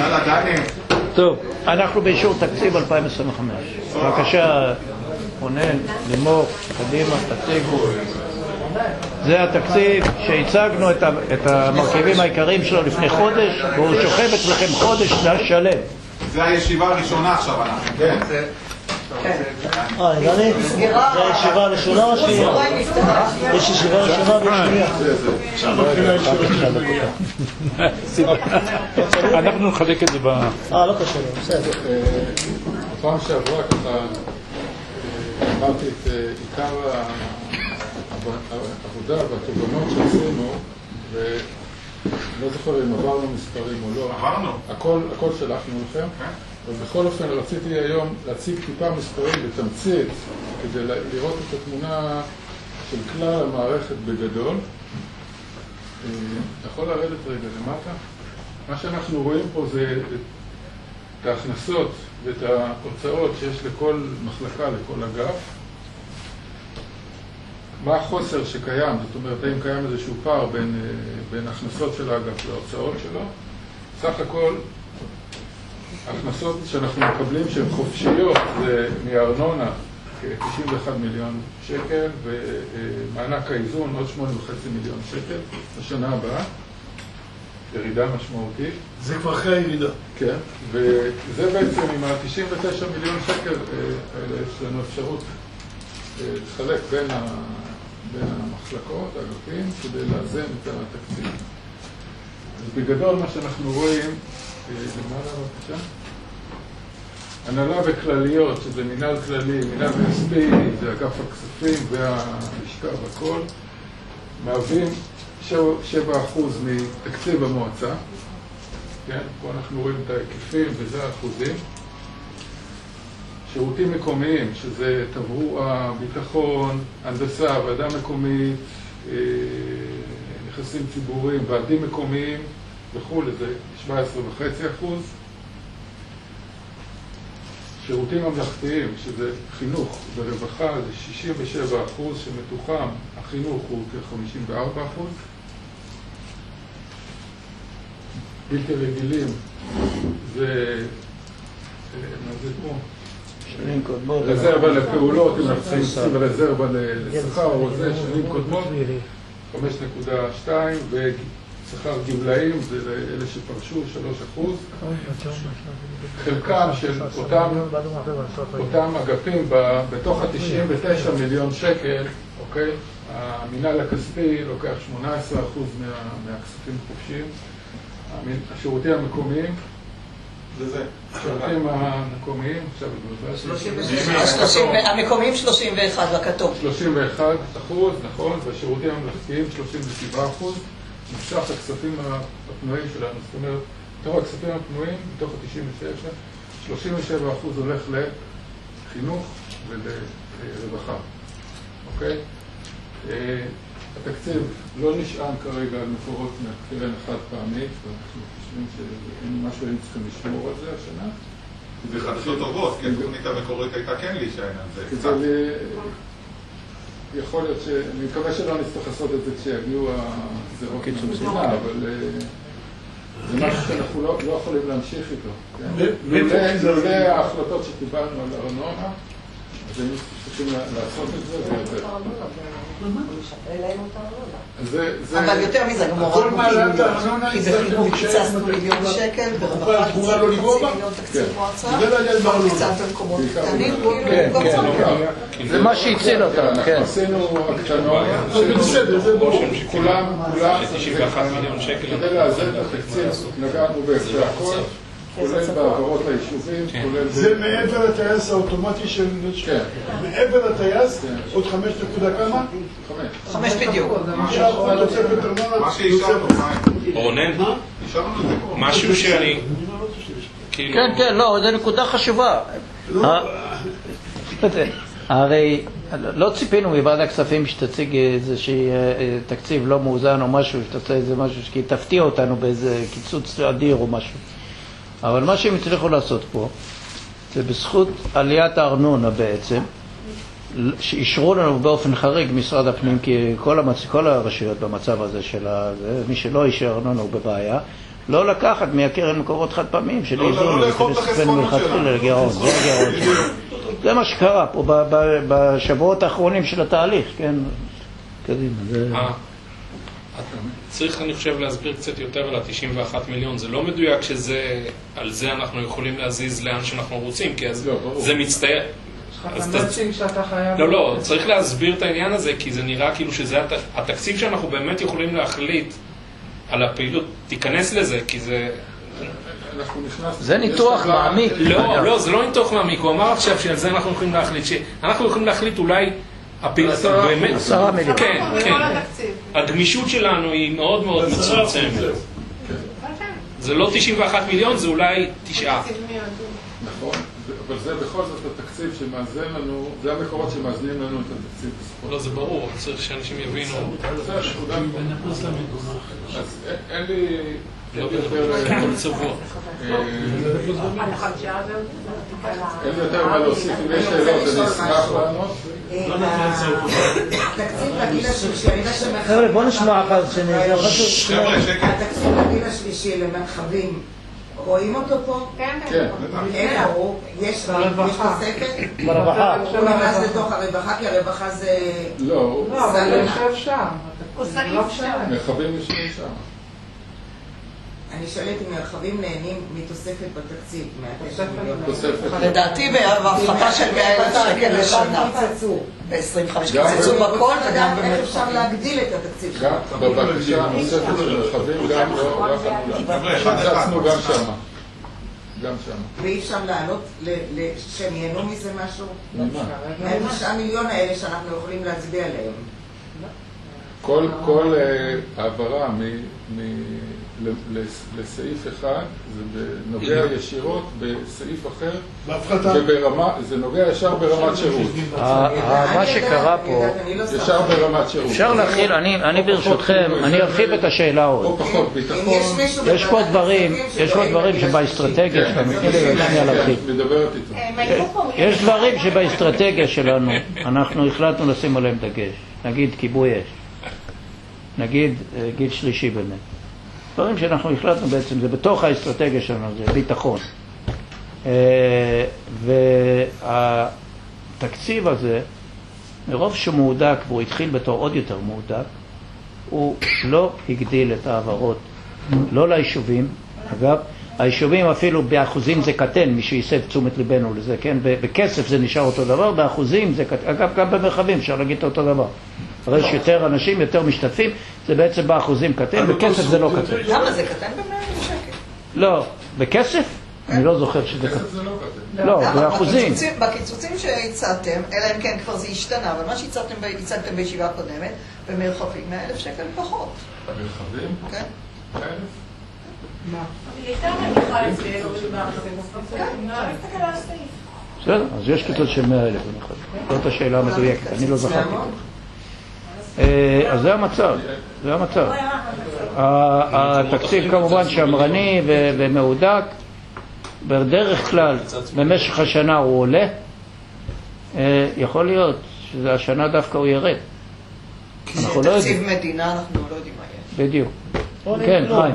יאללה, דני. טוב, אנחנו באישור תקציב 2025. בבקשה, רונן, לימור, קדימה, תציגו. זה התקציב שהצגנו את המרכיבים העיקריים שלו לפני חודש, והוא שוכב אצלכם חודש שלם. זה הישיבה הראשונה עכשיו אנחנו. כן. דני, זה הישיבה הראשונה או שנייה? יש ישיבה ראשונה ושנייה. אנחנו נחלק את זה לא קשור, בסדר. הפעם שעברה ככה אמרתי את עיקר העבודה והתובנות שעשינו, ולא זוכר אם עברנו מספרים או לא. עברנו. הכל שלחנו לכם. ובכל אופן רציתי היום להציג טיפה מספרים בתמצית כדי לראות את התמונה של כלל המערכת בגדול. יכול לרדת רגע למטה? מה שאנחנו רואים פה זה את ההכנסות ואת ההוצאות שיש לכל מחלקה, לכל אגף. מה החוסר שקיים, זאת אומרת, האם קיים איזשהו פער בין הכנסות של האגף להוצאות שלו. סך הכל ההכנסות שאנחנו מקבלים שהן חופשיות זה מארנונה כ-91 מיליון שקל, ומענק האיזון עוד 8.5 מיליון שקל בשנה הבאה, ירידה משמעותית. זה כבר אחרי הירידה. כן, וזה בעצם עם ה-99 מיליון שקל יש לנו אפשרות לחלק בין המחלקות, האגפים, כדי לאזן את התקציב. אז בגדול מה שאנחנו רואים, למעלה בבקשה, הנהלה וכלליות, שזה מנהל כללי, מנהל כספי, זה אגף הכספים והלשכה והכל, מהווים 7% מתקציב המועצה. כן? פה אנחנו רואים את ההיקפים וזה האחוזים. שירותים מקומיים, שזה תברואה, ביטחון, הנדסה, ועדה מקומית, נכסים ציבוריים, ועדים מקומיים וכו', זה 17.5%. שירותים ממלכתיים, שזה חינוך ורווחה, זה 67%, שמתוכם החינוך הוא כ-54%. בלתי רגילים, זה, מה זה פה? רזרבה לפעולות, אם אנחנו צריכים רזרבה לשכר או זה, שנים קודמות, 5.2, ושכר גמלאים, זה לאלה שפרשו, 3%. חלקם של אותם אגפים בתוך ה-99 מיליון שקל, אוקיי? המינהל הכספי לוקח 18% מהכספים החופשיים. השירותים המקומיים, זה. השירותים המקומיים, עכשיו המקומיים 31 בכתוב. 31%, נכון, והשירותים הממלכתיים 37%. מסך הכספים הפנויים שלנו, זאת אומרת, מתוך הכספים הפנויים, מתוך ה-97, 37% הולך לחינוך ולרווחה. אוקיי? התקציב לא נשען כרגע על מקורות מהקרן החד פעמית, ואנחנו חושבים שמשהו היינו צריכים לשמור על זה השנה. זה חדשות טובות, כי התוכנית המקורית הייתה כן להישען על זה. יכול להיות אני מקווה שלא נצטרך לעשות את זה כשיגיעו הגזירות מהמדינה, אבל זה משהו שאנחנו לא יכולים להמשיך איתו. זה ההחלטות שקיבלנו על ארנונה, אז היינו צריכים לעשות את זה ויותר. אבל יותר מזה, גם הורדנו כי בחינוך קיצצנו מיליון שקל, ברווחה קיצצנו מיליון תקציב מועצה, קיצצנו במקומות קטנים, זה מה שהציל אותנו, כן. עשינו הקטנות, כולם, 91 מיליון שקל. כדי לאזן את התקציב, נגענו בהכל. כולל בעברות היישובים, כולל... זה מעבר לטייס האוטומטי של... כן. מעבר לטייס, עוד 5 נקודה כמה? 5 בדיוק. מה שאישרנו, רונן, משהו שאני... כן, כן, לא, זו נקודה חשובה. הרי לא ציפינו מוועדת הכספים שתציג איזושהי תקציב לא מאוזן או משהו, שתעשה איזה משהו, כי תפתיע אותנו באיזה קיצוץ אדיר או משהו. אבל מה שהם הצליחו לעשות פה, זה בזכות עליית הארנונה בעצם, שאישרו לנו באופן חריג משרד הפנים, כי כל הרשויות במצב הזה של מי שלא אישר ארנונה הוא בבעיה, לא לקחת מהקרן מקורות חד פעמים של איזון, לא לאכול את החסכונות שלה. לגירעון, זה הגירעון. זה מה שקרה פה בשבועות האחרונים של התהליך, כן? קדימה, צריך, אני חושב, להסביר קצת יותר על ה-91 מיליון. זה לא מדויק שעל זה אנחנו יכולים להזיז לאן שאנחנו רוצים, כי אז זה מצטער. לא, צריך להסביר את העניין הזה, כי זה נראה כאילו שזה התקציב שאנחנו באמת יכולים להחליט על הפעילות. תיכנס לזה, כי זה... זה ניתוח מעמיק. לא, זה לא ניתוח מעמיק. הוא אמר עכשיו שעל זה אנחנו יכולים להחליט. שאנחנו יכולים להחליט אולי הפעילות... 10 מיליון. כן, כן. הגמישות שלנו היא מאוד מאוד מצומצמת. זה לא 91 מיליון, זה אולי 9. נכון, אבל זה בכל זאת התקציב שמאזן לנו, זה המקורות שמאזנים לנו את התקציב. לא, זה ברור, צריך שאנשים יבינו. זה השקודה. אז אין לי... לא בכל צבוע. אין לי יותר מה להוסיף, אם יש שאלות, אני אשמח לענות. התקציב לגיל השלישי, אני יודע חבר'ה, בוא נשמע אחת שני. התקציב לגיל השלישי למרחבים, רואים אותו פה? כן. אין ברור, יש תוספת? ברווחה. הוא נכנס לתוך הרווחה, כי הרווחה זה... לא, אבל הוא יושב שם. הוא סעיף שם. מרחבים יושבים שם. אני שואלת אם מרחבים נהנים מתוספת בתקציב, תוספת. לדעתי בהפחתה של 100,000 שקל לשנה. ב-25 קיצצו בכל וגם איך אפשר להגדיל את התקציב שלנו. גם בבקשה הנוספת של מרחבים, גם לא חצנו גם שמה. גם שמה. ואי אפשר לעלות שהם ייהנו מזה משהו? מה-9 מיליון האלה שאנחנו יכולים להצביע עליהם. כל העברה לסעיף אחד, זה נוגע ישירות בסעיף אחר, זה נוגע ישר ברמת שירות. מה שקרה פה, ישר ברמת שירות. אפשר להכיל, אני ברשותכם, אני ארחיב את השאלה עוד. או פחות ביטחון. יש פה דברים שבאסטרטגיה שלנו, תני לי שנייה להרחיב. מדברת איתו. יש דברים שבאסטרטגיה שלנו, אנחנו החלטנו לשים עליהם דגש. נגיד כיבוי אש. נגיד גיל שלישי באמת. דברים שאנחנו החלטנו בעצם, זה בתוך האסטרטגיה שלנו, זה ביטחון. והתקציב הזה, מרוב שהוא מהודק, והוא התחיל בתור עוד יותר מהודק, הוא לא הגדיל את העברות, לא ליישובים. אגב, היישובים אפילו באחוזים זה קטן, מי שיסב תשומת ליבנו לזה, כן? בכסף זה נשאר אותו דבר, באחוזים זה קטן, אגב, גם במרחבים אפשר להגיד אותו דבר. הרי יש יותר אנשים, יותר משתתפים, זה בעצם באחוזים קטן, בכסף זה לא קטן. למה זה קטן ב100,000 שקל? לא, בכסף? אני לא זוכר שזה קטן. בכסף זה לא קטן. לא, באחוזים. בקיצוצים שהצעתם, אלא אם כן כבר זה השתנה, אבל מה שהצעתם בישיבה הקודמת, במרחבים 100,000 שקל פחות. במרחבים? כן. 100,000? מה? יותר ממיכל אצלנו במרחבים. לא מסתכל על הסעיף. בסדר, אז יש קיצוץ של 100,000 במרחבים. זאת השאלה המדויקת, אני לא זכרתי. אז זה המצב, זה המצב. התקציב כמובן שמרני ומהודק, בדרך כלל במשך השנה הוא עולה, יכול להיות שזה השנה דווקא הוא ירד. כי זה תקציב מדינה, אנחנו לא יודעים מה יש. בדיוק. כן, חיים.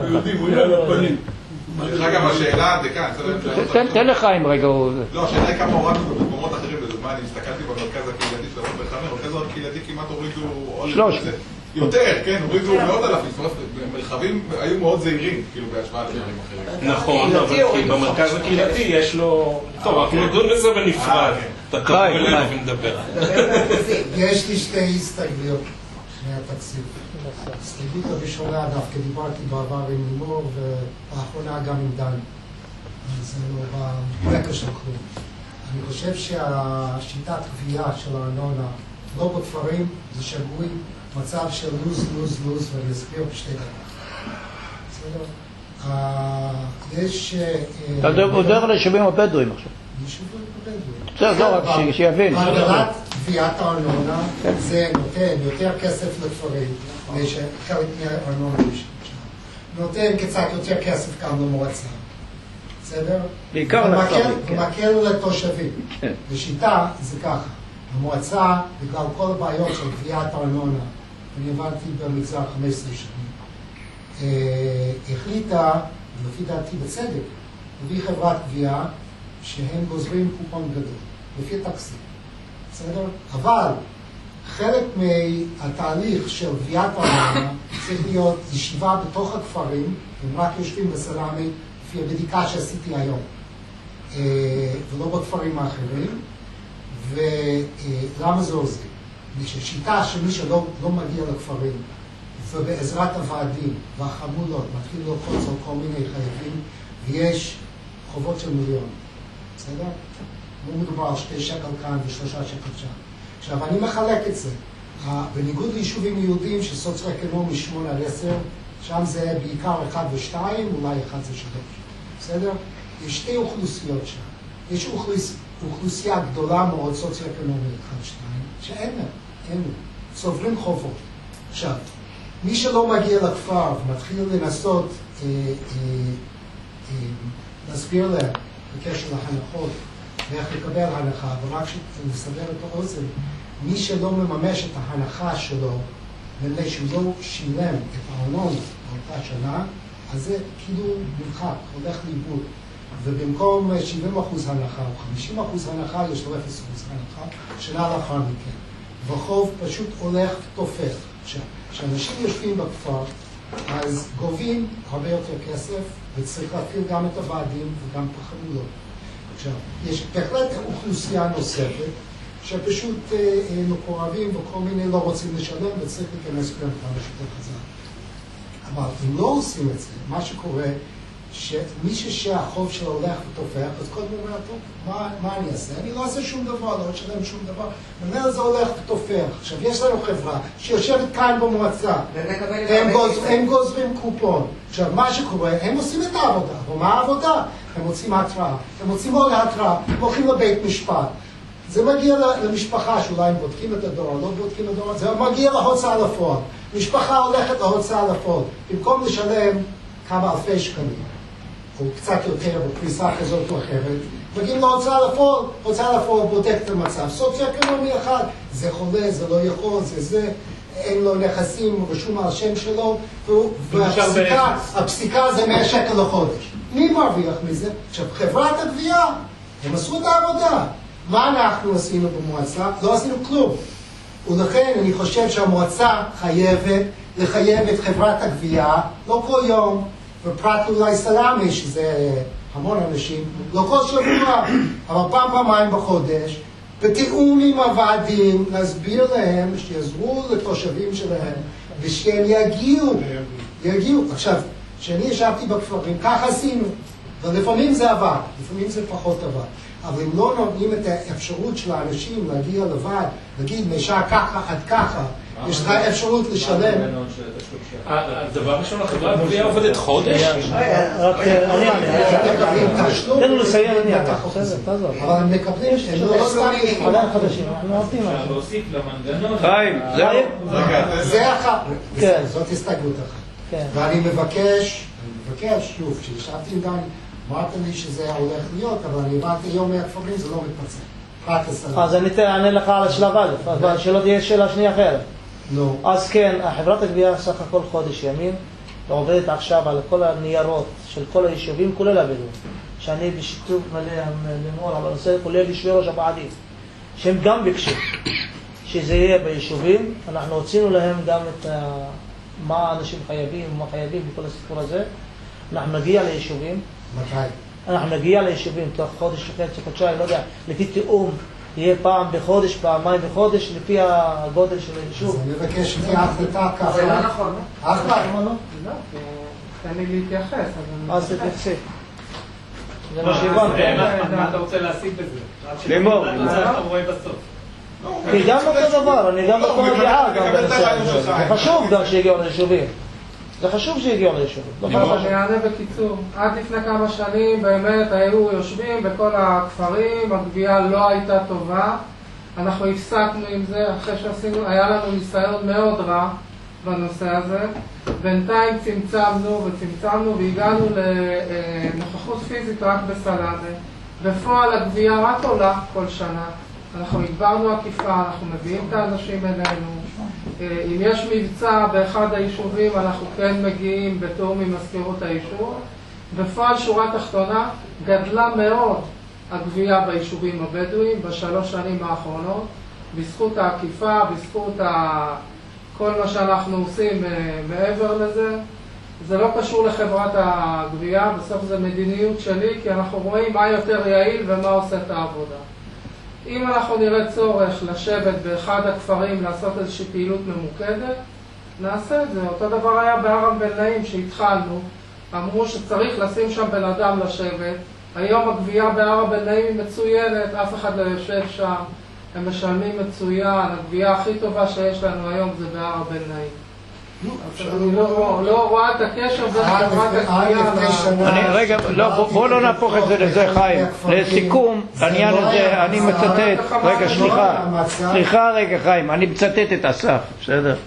אגב, השאלה, דקה, תן לחיים רגע. לא, השאלה היא כמה הורדנו במקומות אחרים, לדוגמה, אני הסתכלתי במרכז הקהילתי של הרוב בחמר, במרכז הקהילתי כמעט הורידו... 300. יותר, כן, הורידו מאות אלפים, זאת אומרת, מרחבים היו מאוד זהירים, כאילו, בהשוואה לדברים אחרים. נכון, אבל כי במרכז הקהילתי יש לו... טוב, אנחנו נדון בזה בנפרד. אתה טוב אלינו ונדבר. יש לי שתי הסתגלויות מהתקציב. הסתגלות הראשונה, דווקא דיברתי בעבר עם לימור, והאחרונה גם עם דן. זה לא ברקע של כלום. אני חושב שהשיטת גבייה של הארנונה, לא בכפרים, זה שגוי, מצב של לוז, ואני אסביר בשתי דקות. בסדר? יש... אתה מדבר על היישובים הבדואים עכשיו. יישובים הבדואים. בסדר, לא רק שיבין. הגדלת גביית הארנונה זה נותן יותר כסף לכפרים, חלק מהארנונה נותן קצת יותר כסף כאן למועצה. בסדר? בעיקר לכפרים. ומקל לתושבים. בשיטה זה ככה. המועצה, בגלל כל הבעיות של גביית הארנונה, אני עבדתי במגזר 15 שנים, החליטה לפי דעתי בצדק, מביא חברת גבייה שהם גוזרים קופון גדול, לפי התקציב. בסדר? אבל חלק מהתהליך של גביית הארנונה צריך להיות ישיבה בתוך הכפרים, הם רק יושבים בסלאמי, לפי הבדיקה שעשיתי היום, ולא בכפרים האחרים. ולמה זה עוזר? שיטה שמי שלא מגיע לכפרים, ובעזרת הוועדים והחמולות מתחיל ללחוץ על כל מיני חייבים, ויש חובות של מיליון. בסדר? לא מדובר על 2 שקל כאן ו3 שקל שם. עכשיו, אני מחלק את זה. בניגוד ליישובים יהודיים שסוציו-אקונומי 8 עד 10, שם זה בעיקר 1 ו2, אולי 1 ו3. בסדר? יש 2 אוכלוסיות שם. יש אוכלוסייה גדולה מאוד סוציו-אקונומית 1-2, שאין להם, צוברים חובות. עכשיו, מי שלא מגיע לכפר ומתחיל לנסות להסביר להם בקשר להנחות ואיך לקבל הנחה, ורק לסדר את האוזן, מי שלא מממש את ההנחה שלו, מפני שהוא לא שילם את הארנונה באותה שנה, אז זה כאילו נמחק, הולך לאיבוד. ובמקום 70% הנחה או 50% הנחה, יש לו 0% הנחה, שנה לאחר מכן. וחוב פשוט הולך תופך. כשאנשים יושבים בכפר, אז גובים הרבה יותר כסף, וצריך להפעיל גם את הוועדים וגם את החמולות. עכשיו, יש בהחלט אוכלוסייה נוספת, שפשוט מקורבים וכל מיני לא רוצים לשלם, וצריך להיכנס בהם כמה שיותר חזק. אבל אם לא עושים את זה, מה שקורה, שמי שהחוב שלו הולך ותופח, אז קודם הוא אומר, טוב, מה אני אעשה? אני לא אעשה שום דבר, לא אשלם שום דבר. ממילא זה הולך ותופח. עכשיו, יש לנו חברה שיושבת כאן במועצה, הם גוזרים קופון. עכשיו, מה שקורה, הם עושים את העבודה. אבל מה העבודה? הם מוצאים התראה. הם מוצאים עוד התראה, הם הולכים לבית משפט. זה מגיע למשפחה שאולי הם בודקים את הדואר, לא בודקים את הדואר, זה מגיע להוצאה לפועל. משפחה הולכת להוצאה לפועל. במקום לשלם כמה אלפי שקלים, או קצת יותר בפריסה כזאת או אחרת, מגיעים להוצאה לפועל, הוצאה לפועל בודק את המצב. סוציו-אקונומי אחד, זה חולה, זה לא יכול, זה, אין לו נכסים, רשום על השם שלו, והפסיקה זה 100 שקל לחודש. מי מרוויח מזה? עכשיו, חברת הגבייה, הם עשו את העבודה. מה אנחנו עשינו במועצה? לא עשינו כלום. ולכן אני חושב שהמועצה חייבת לחייב את חברת הגבייה, לא כל יום, ופרט אולי סלאמי, שזה המון אנשים, לא כל שבוע, אבל פעמיים בחודש, בתיאום עם הוועדים, להסביר להם, שיעזרו לתושבים שלהם, ושהם יגיעו. עכשיו, כשאני ישבתי בכפרים, ככה עשינו, ולפעמים זה עבד, לפעמים זה פחות עבד. אבל אם לא נותנים את האפשרות של האנשים להגיע לבד, להגיד, משעה ככה עד ככה, יש לך אפשרות לשלם. הדבר ראשון, החברת גבייה עובדת חודש? רק אני תן לו לסיים, אבל הם מקבלים, הם לא סתם עדיין חדשים, אנחנו עובדים משהו. להוסיף למנגנון. חיים, זה אחת, זאת הסתייגות אחת. ואני מבקש, שוב, כשישבתי עם דני, אמרתם לי שזה הולך להיות, אבל אני הבנתי היום מהכפרים, זה לא מתפצל. אז אני אענה לך על השלב הזה, אבל שלא תהיה שאלה שנייה אחרת. לא. אז כן, חברת הגבייה סך הכל חודש ימים, ועובדת עכשיו על כל הניירות של כל היישובים, כולל הבדואים, שאני בשיתוף מלא למור על הנושא, כולל יושבי ראש הוועדים, שהם גם ביקשו שזה יהיה ביישובים. אנחנו הוצאנו להם גם את מה האנשים חייבים ומה חייבים בכל הסיפור הזה. אנחנו נגיע ליישובים. מתי? אנחנו נגיע ליישובים תוך חודש וחצי, חודשיים, לא יודע, לפי תיאום, יהיה פעם בחודש, פעמיים בחודש, לפי הגודל של היישוב. אז אני מבקש לפי ההחלטה ככה. זה לא נכון. אחלה. למה לא? לא, תן לי להתייחס. אז תתייחסי. זה מה שהבנתי. מה אתה רוצה להסיק בזה? לימור. אתה רואה בסוף. כי גם אותו דבר, אני גם אותו דעה גם בנושא הזה. זה חשוב גם שיגיעו ליישובים. זה חשוב שהגיעו ליישובים. אני אענה בקיצור. עד לפני כמה שנים באמת היו יושבים בכל הכפרים, הגבייה לא הייתה טובה. אנחנו הפסקנו עם זה אחרי שעשינו, היה לנו ניסיון מאוד רע בנושא הזה. בינתיים צמצמנו והגענו לנוכחות פיזית רק בסלאמה. בפועל הגבייה רק עולה כל שנה. אנחנו הגברנו עקיפה, אנחנו מביאים את האנשים אלינו. אם יש מבצע באחד היישובים, אנחנו כן מגיעים בתאום עם מזכירות היישוב. בפועל שורה תחתונה גדלה מאוד הגבייה ביישובים הבדואיים בשלוש שנים האחרונות, בזכות העקיפה, בזכות כל מה שאנחנו עושים מעבר לזה. זה לא קשור לחברת הגבייה, בסוף זה מדיניות שלי, כי אנחנו רואים מה יותר יעיל ומה עושה את העבודה. אם אנחנו נראה צורך לשבת באחד הכפרים לעשות איזושהי פעילות ממוקדת, נעשה את זה. אותו דבר היה בערב בן נעים שהתחלנו, אמרו שצריך לשים שם בן אדם לשבת. היום הגבייה בערב בן נעים היא מצוינת, אף אחד לא יושב שם, הם משלמים מצוין, הגבייה הכי טובה שיש לנו היום זה בערב בן נעים. אני לא רואה את הקשר בין חברת הגבייה. רגע, בוא לא נהפוך את זה לזה, חיים. לסיכום, העניין הזה, אני מצטט, רגע, סליחה רגע חיים, אני מצטט את אסף, בסדר?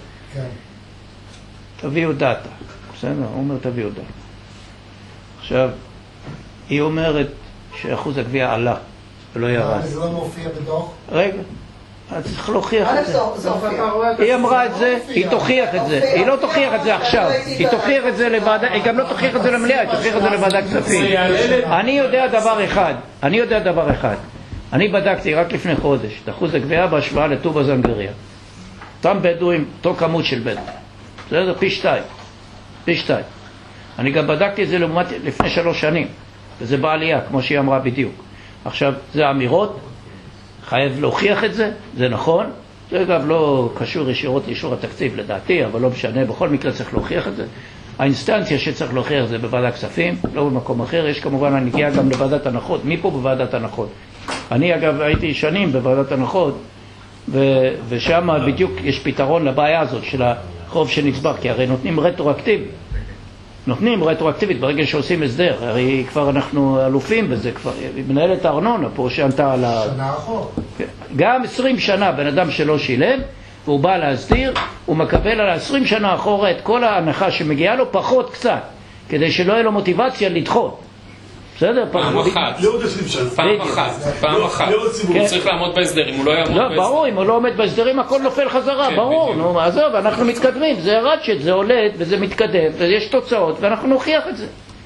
תביאו דאטה, בסדר? הוא אומר תביאו דאטה. עכשיו, היא אומרת שאחוז הגבייה עלה ולא ירד. זה לא מופיע בדוח? רגע, אז צריך להוכיח את זה. היא אמרה את זה, היא תוכיח את זה. היא לא תוכיח את זה עכשיו, היא תוכיח את זה לוועדה, היא גם לא תוכיח את זה למליאה, היא תוכיח את זה לוועדה כספים. אני יודע דבר אחד, אני בדקתי רק לפני חודש את אחוז הגבייה בהשוואה לטובא זנגריה. אותם בדואים, אותו כמות של בדואים. בסדר? פי 2. אני גם בדקתי את זה לפני 3 שנים, וזה בעלייה, כמו שהיא אמרה בדיוק. עכשיו, זה אמירות, חייב להוכיח את זה, זה נכון. זה אגב לא קשור ישירות לאישור התקציב לדעתי, אבל לא משנה, בכל מקרה צריך להוכיח את זה. האינסטנציה שצריך להוכיח זה בוועדת כספים, לא במקום אחר. יש כמובן הנגיעה גם לוועדת הנחות. מי פה בוועדת הנחות? אני אגב הייתי שנים בוועדת הנחות, ושם בדיוק יש פתרון לבעיה הזאת של החוב שנצבר, כי הרי נותנים רטרואקטיבית ברגע שעושים הסדר. הרי כבר אנחנו אלופים בזה, כבר מנהלת הארנונה פה שענתה על שנה אחורה. גם 20 שנה בן אדם שלא שילם והוא בא להסדיר, הוא מקבל על 20 שנה אחורה את כל ההנחה שמגיעה לו, פחות קצת, כדי שלא יהיה לו מוטיבציה לדחות. בסדר? פעם אחת. הוא צריך לעמוד בהסדרים, הוא לא יעמוד בהסדרים. לא, ברור, אם הוא לא עומד בהסדרים הכל נופל חזרה, ברור. נו, עזוב, אנחנו מתקדמים, זה רצ'ט, זה עולה וזה מתקדם, ויש תוצאות, ואנחנו נוכיח את זה.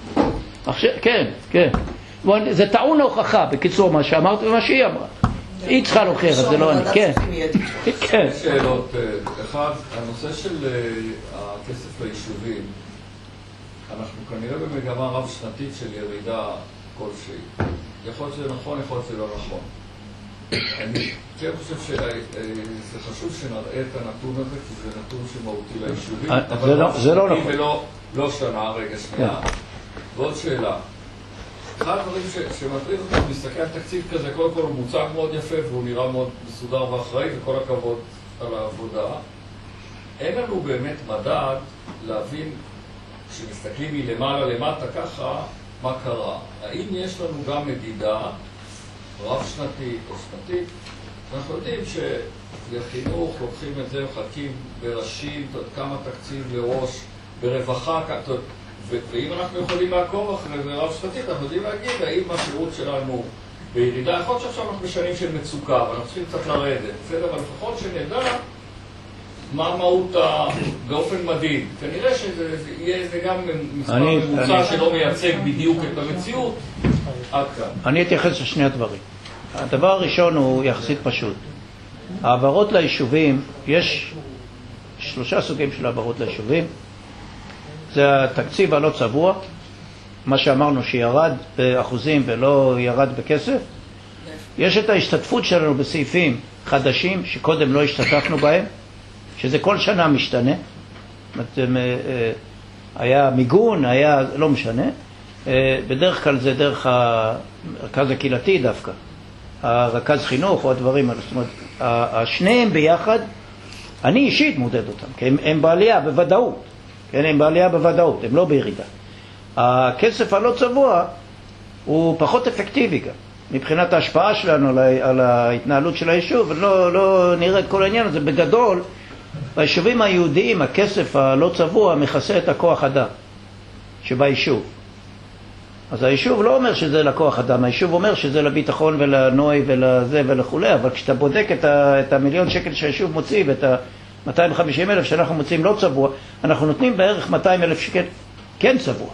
כן. זה טעון ההוכחה, בקיצור, מה שאמרת ומה שהיא אמרה. היא צריכה להוכיח את זה, לא אני. כן. שאלות. אחד, הנושא של הכסף ליישובים, אנחנו כנראה במגמה רב שנתית של ירידה כלשהי. יכול להיות שזה נכון, יכול להיות שזה לא נכון. אני כן חושב שזה חשוב שנראה את הנתון הזה, כי זה נתון שמהותי ליישובים. זה לא נכון. ולא שנה, רגע שנייה. ועוד שאלה. אחד הדברים שמטריד אותנו, להסתכל על תקציב כזה, קודם כל הוא מוצג מאוד יפה והוא נראה מאוד מסודר ואחראי, וכל הכבוד על העבודה. אין לנו באמת מדד להבין כשמסתכלים מלמעלה למטה ככה, מה קרה? האם יש לנו גם מדידה רב שנתית או שנתית? אנחנו יודעים שלחינוך לוקחים את זה, מחלקים בראשים, כמה תקציב לראש, ברווחה, ואם אנחנו יכולים לעקוב אחרי זה רב שנתית, אנחנו יודעים להגיד האם השירות שלנו בירידה, יכול להיות שעכשיו אנחנו בשנים של מצוקה, ואנחנו צריכים קצת לרדת, בסדר? אבל לפחות שנדע מה מהות באופן מדיד. כנראה שיהיה זה גם מספר ממוצע שלא מייצג בדיוק את המציאות. עד כאן. אני אתייחס לשני הדברים. הדבר הראשון הוא יחסית פשוט. העברות ליישובים, יש 3 סוגים של העברות ליישובים. זה התקציב הלא צבוע, מה שאמרנו שירד באחוזים ולא ירד בכסף. יש את ההשתתפות שלנו בסעיפים חדשים שקודם לא השתתפנו בהם, שזה כל שנה משתנה. היה מיגון, היה לא משנה. בדרך כלל זה דרך הרכז הקהילתי דווקא, הרכז חינוך או הדברים האלה. זאת אומרת, השניהם ביחד, אני אישית מודד אותם, כי הם בעלייה בוודאות. כן, הם בעלייה בוודאות, הם לא בירידה. הכסף הלא צבוע הוא פחות אפקטיבי גם, מבחינת ההשפעה שלנו על ההתנהלות של היישוב, ולא נראה את כל העניין הזה. בגדול, ביישובים היהודיים הכסף הלא צבוע מכסה את הכוח אדם שביישוב. אז היישוב לא אומר שזה לכוח אדם, היישוב אומר שזה לביטחון ולנוי ולזה ולכולי, אבל כשאתה בודק את ה1,000,000 שקל שהיישוב מוציא ואת ה250,000 שאנחנו מוצאים לא צבוע, אנחנו נותנים בערך 200,000 שקל כן צבוע.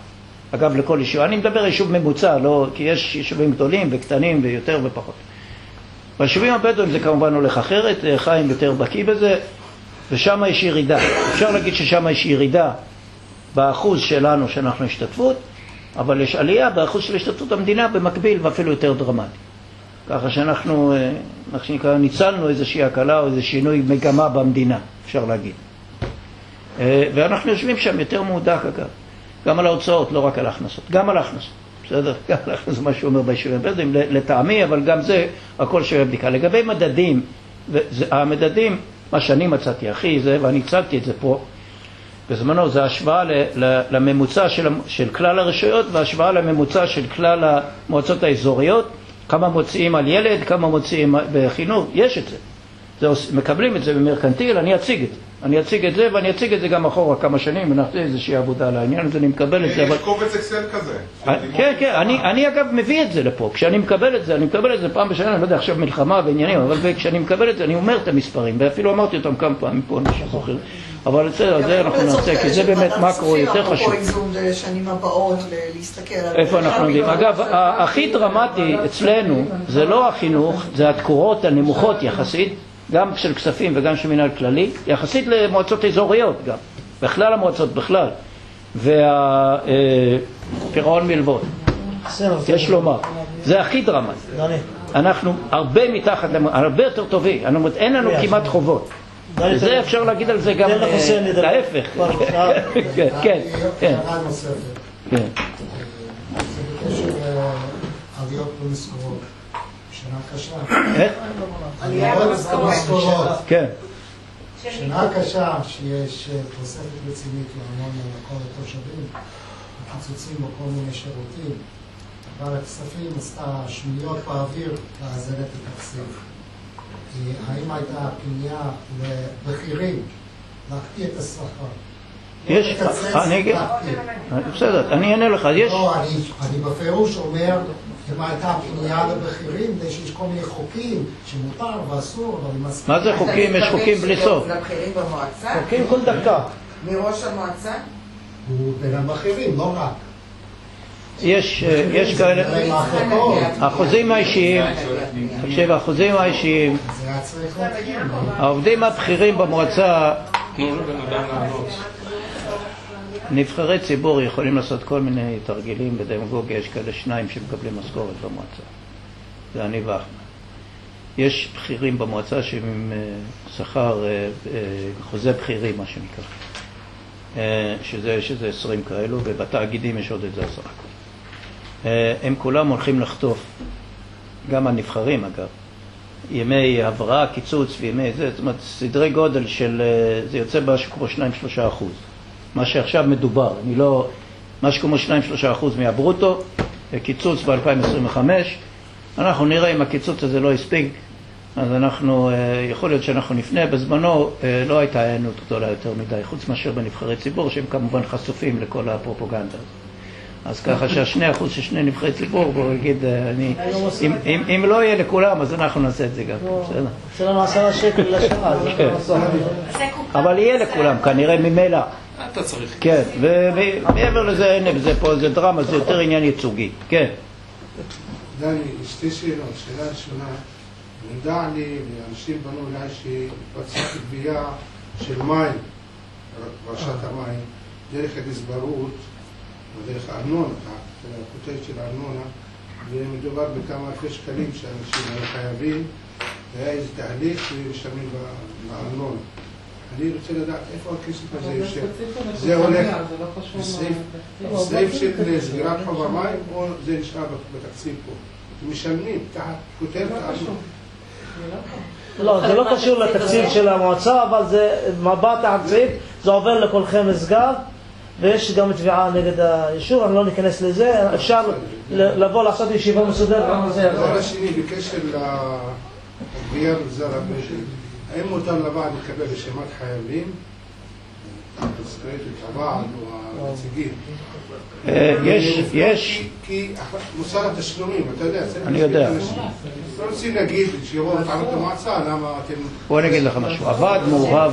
אגב, לכל יישוב. אני מדבר יישוב ממוצע, לא, כי יש יישובים גדולים וקטנים ויותר ופחות. ביישובים הבדואים זה כמובן הולך אחרת, חיים יותר בקיא בזה, ושם יש ירידה. אפשר להגיד ששם יש ירידה באחוז שלנו שאנחנו השתתפות, אבל יש עלייה באחוז של השתתפות המדינה במקביל ואפילו יותר דרמטי. ככה שאנחנו, מה שנקרא, ניצלנו איזושהי הקלה או איזה שינוי מגמה במדינה, אפשר להגיד. ואנחנו יושבים שם יותר מודק אגב, גם על ההוצאות, לא רק על ההכנסות, גם על ההכנסות. בסדר? גם על ההכנסות, מה שהוא אומר ביישובים הבדואים, לטעמי, אבל גם זה הכל שווה בדיקה. לגבי מדדים, המדדים, מה שאני מצאתי, אחי, זה, ואני הצגתי את זה פה, בזמנו זה השוואה לממוצע של כלל הרשויות והשוואה לממוצע של כלל המועצות האזוריות, כמה מוציאים על ילד, כמה מוציאים בחינוך, יש את זה. מקבלים את זה במרקנטיל, אני אציג את זה ואני אציג את זה גם אחורה כמה שנים, ונעשה איזושהי עבודה על העניין הזה, אני מקבל את זה. יש קובץ אקסל כזה. כן, כן, אני אגב מביא את זה לפה, כשאני מקבל את זה, אני מקבל את זה פעם בשנה, אני לא יודע עכשיו מלחמה ועניינים, אבל כשאני מקבל את זה, אני אומר את המספרים, ואפילו אמרתי אותם כמה פעמים פה, אני זוכר. אבל זה אנחנו נעשה, כי זה באמת מקרו יותר חשוב. איפה אנחנו יודעים? אגב, הכי דרמטי אצלנו זה לא החינוך, זה התקורות הנמוכות יחסית, גם של כספים וגם של מנהל כללי, יחסית למועצות אזוריות גם, בכלל המועצות בכלל, והפירעון מלוות, יש לומר, זה הכי דרמטי. אנחנו הרבה מתחת, הרבה יותר טובים, אין לנו כמעט חובות. זה אפשר להגיד על זה גם להפך. כן, כן. הערה נוספת. זה בקשר עליות במשכורות. שנה קשה. עליות במשכורות. כן. שנה קשה שיש תוספת רצינית לארנונה לכל התושבים, קיצוצים בכל מיני שירותים, אבל הכספים עשתה שניות באוויר לאזן את התקציב. האם הייתה פנייה לבכירים להקפיא את השכר? יש, בסדר, אני אענה לך, יש... לא, אני בפירוש אומר, אם הייתה פנייה לבכירים, שיש כל מיני חוקים שמותר ואסור, אבל אני מסכים. מה זה חוקים? יש חוקים בלי סוף. לבכירים במועצה? חוקים כל דקה. מראש המועצה? הוא בין הבכירים, לא רק. יש כאלה, החוזים האישיים, תקשיב, החוזים האישיים, העובדים הבכירים במועצה, נבחרי ציבור יכולים לעשות כל מיני תרגילים בדמגוגיה, יש כאלה שניים שמקבלים משכורת במועצה, זה אני ואחמד. יש בכירים במועצה שהם שכר, חוזה בכירים מה שנקרא, שזה 20 כאלו, ובתאגידים יש עוד את זה 10. הם כולם הולכים לחטוף, גם הנבחרים אגב, ימי הבראה, קיצוץ וימי זה, זאת אומרת סדרי גודל של, זה יוצא משהו כמו 2-3%. מה שעכשיו מדובר, משהו כמו 2-3% מהברוטו, קיצוץ ב-2025, אנחנו נראה אם הקיצוץ הזה לא יספיק, אז אנחנו, יכול להיות שאנחנו נפנה, בזמנו לא הייתה הענות גדולה יותר מדי, חוץ מאשר בנבחרי ציבור, שהם כמובן חשופים לכל הפרופוגנדה. אז ככה שה2% של שני נבחרי ציבור, בואו נגיד, אם לא יהיה לכולם, אז אנחנו נעשה את זה גם, בסדר? שלנו 10 שקל לשעה. אבל יהיה לכולם, כנראה ממילא. אתה צריך. כן, ומעבר לזה, אין זה פה, זה דרמה, זה יותר עניין ייצוגי. כן. דני, שתי שאלות. שאלה ראשונה, נודע לי, ואנשים פנו אליי שהתבצעה גבייה של מים, רשת המים, דרך הגזברות, דרך הארנונה, הכותרת של הארנונה, ומדובר בכמה אלפי שקלים שאנשים היו חייבים, והיה איזה תהליך שמשלמים בארנונה. אני רוצה לדעת איפה הכסף הזה יושב. זה הולך סעיף של סגירת חוב המים, או זה נשאר בתקציב פה? משלמים תחת כותרת הארנונה. לא, זה לא קשור לתקציב של המועצה, אבל זה מבט התקציב, זה עובר לכולכם מסגר, ויש גם תביעה נגד היישוב, אני לא ניכנס לזה, אפשר לבוא לעשות ישיבה מסודרת. הדבר השני, בקשר לגבייה במגזר הבדואי, האם מותר לוועד לקבל רשימת חייבים, תזכרת את הוועד או הנציגים, יש... כי מוסר התשלומים, אתה יודע, אני יודע. לא רוצים להגיד שיבואו לטענות המועצה, למה אתם... בוא נגיד לך משהו, הוועד מעורב,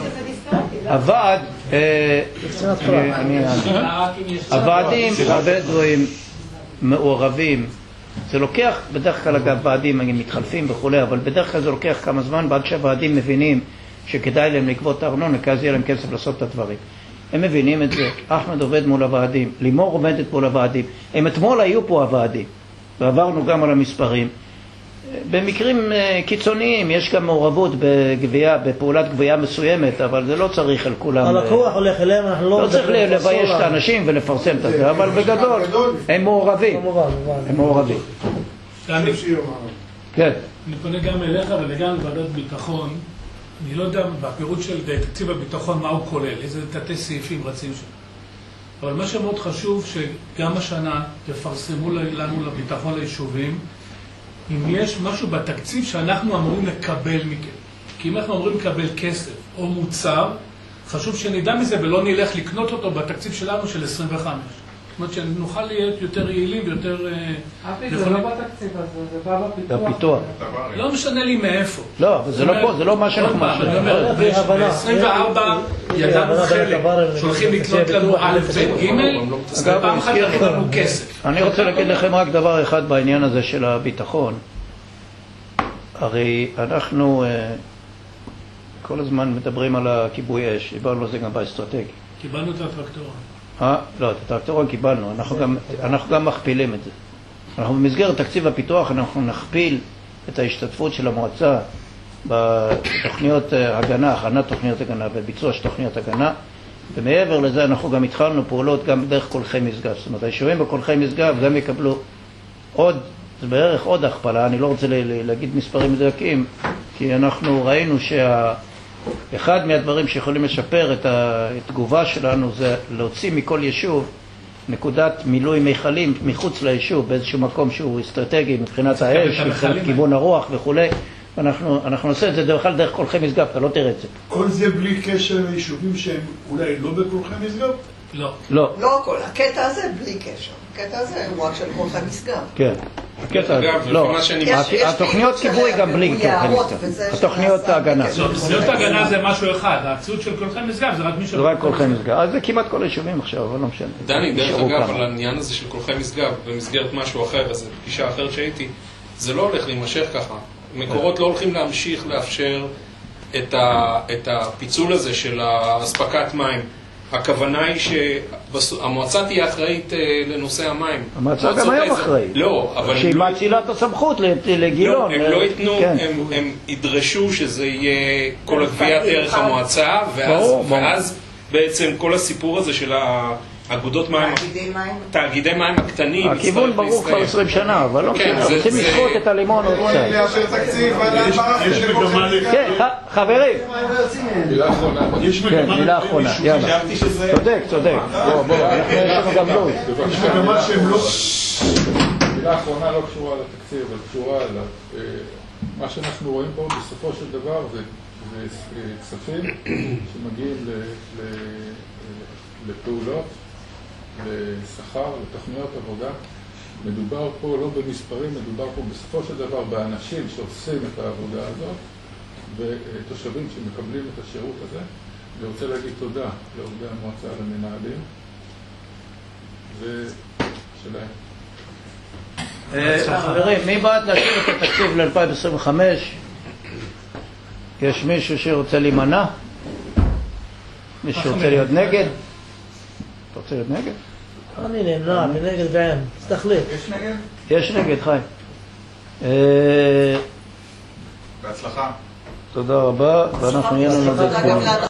הוועדים הבדואים מעורבים, זה לוקח, בדרך כלל אגב ועדים מתחלפים וכו', אבל בדרך כלל זה לוקח כמה זמן, בעד שהוועדים מבינים שכדאי להם לגבות הארנונה, כי אז יהיה להם כסף לעשות את הדברים. הם מבינים את זה, אחמד עובד מול הוועדים, לימור עומדת מול הוועדים, הם אתמול היו פה הוועדים, ועברנו גם על המספרים. במקרים קיצוניים יש גם מעורבות בגבייה, בפעולת גבייה מסוימת, אבל זה לא צריך על כולם. הלקוח הולך אליהם, אנחנו לא צריך לבייש את האנשים ולפרסם את זה, אבל בגדול הם מעורבים. הם מעורבים. כן. אני פונה גם אליך וגם לוועדת ביטחון. אני לא יודע בפירוט של תקציב הביטחון מה הוא כולל, איזה תתי סעיפים רצים שם. אבל מה שמאוד חשוב שגם השנה תפרסמו לנו לביטחון ליישובים, אם יש משהו בתקציב שאנחנו אמורים לקבל מכם. כי אם אנחנו אמורים לקבל כסף או מוצר, חשוב שנדע מזה ולא נלך לקנות אותו בתקציב שלנו של 25. זאת אומרת שנוכל להיות יותר יעילים ויותר... זה לא בתקציב הזה, זה בא בפיתוח. לא משנה לי מאיפה. לא, אבל זה לא מה שאנחנו משנה. ב-24 ידענו חלק, שהולכים לקנות לנו א' וג', ופעם אחת לקנות לנו כסף. אני רוצה להגיד לכם רק דבר אחד בעניין הזה של הביטחון. הרי אנחנו כל הזמן מדברים על הכיבוי אש, דיברנו על זה גם באסטרטגיה. קיבלנו את הטרקטורון. לא, את הטרקטורון קיבלנו, אנחנו גם מכפילים את זה. אנחנו במסגרת תקציב הפיתוח, אנחנו נכפיל את ההשתתפות של המועצה בתוכניות הגנה, הכנת תוכניות הגנה וביצוע של תוכניות הגנה, ומעבר לזה אנחנו גם התחלנו פעולות גם בדרך קולחי משגב. זאת אומרת, היישובים בקולחי משגב גם יקבלו עוד, זה בערך עוד הכפלה, אני לא רוצה להגיד מספרים מדויקים, כי אנחנו ראינו אחד מהדברים שיכולים לשפר את התגובה שלנו זה להוציא מכל יישוב נקודת מילוי מיכלים מחוץ ליישוב באיזשהו מקום שהוא אסטרטגי מבחינת האש, מבחינת כיוון הרוח וכו'. אנחנו נעשה את זה דרך קולחי משגב, אתה לא תראה את זה. כל זה בלי קשר ליישובים שהם אולי לא בקולחי משגב? לא. לא הכל, הקטע הזה בלי קשר. הקטע הזה הוא רק של קולחי משגב. כן. התוכניות כיבוי גם בלי קולחי משגב. התוכניות ההגנה. תוכניות ההגנה זה משהו אחד, העצות של קולחי משגב זה רק מישהו... זה רק קולחי משגב. אז זה כמעט כל היישובים עכשיו, אבל לא משנה. דני, דרך אגב, על העניין הזה של קולחי משגב, במסגרת משהו אחר, אז פגישה אחרת שהייתי, זה לא הולך להימשך ככה. מקורות לא הולכים להמשיך לאפשר את הפיצול הזה של הספקת מים. הכוונה היא שהמועצה תהיה אחראית לנושא המים. המועצה גם היום אחראית. לא, אבל... שהיא מאצילה את הסמכות לגילון. הם לא ייתנו, הם ידרשו שזה יהיה כל הגבייה דרך המועצה, ואז בעצם כל הסיפור הזה של אגודות מים, תאגידי מים הקטנים. הכיוון ברור כבר 20 שנה, אבל לא משנה, רוצים לסחוט את הלימון עוד קצת. לאשר תקציב, כן, חברים. מילה אחרונה. מילה אחרונה, יאללה. צודק. בוא, יש לנו גם לו"ז. מילה אחרונה לא קשורה לתקציב, אבל קשורה מה שאנחנו רואים פה בסופו של דבר זה כספים שמגיעים לפעולות, לשכר, לתוכניות עבודה. מדובר פה לא במספרים, מדובר פה בסופו של דבר באנשים שעושים את העבודה הזאת ותושבים שמקבלים את השירות הזה. אני רוצה להגיד תודה לעובדי המועצה, למנהלים ושלהם. חברים, מי בעד להשאיר את התקציב ל-2025? יש מישהו שרוצה להימנע? מישהו שרוצה להיות נגד? אתה רוצה להיות נגד? אני נמנע, מנגד ועם. תחליט. יש נגד? יש נגד, חיים. בהצלחה. תודה רבה, ואנחנו נהיה לנו את זה.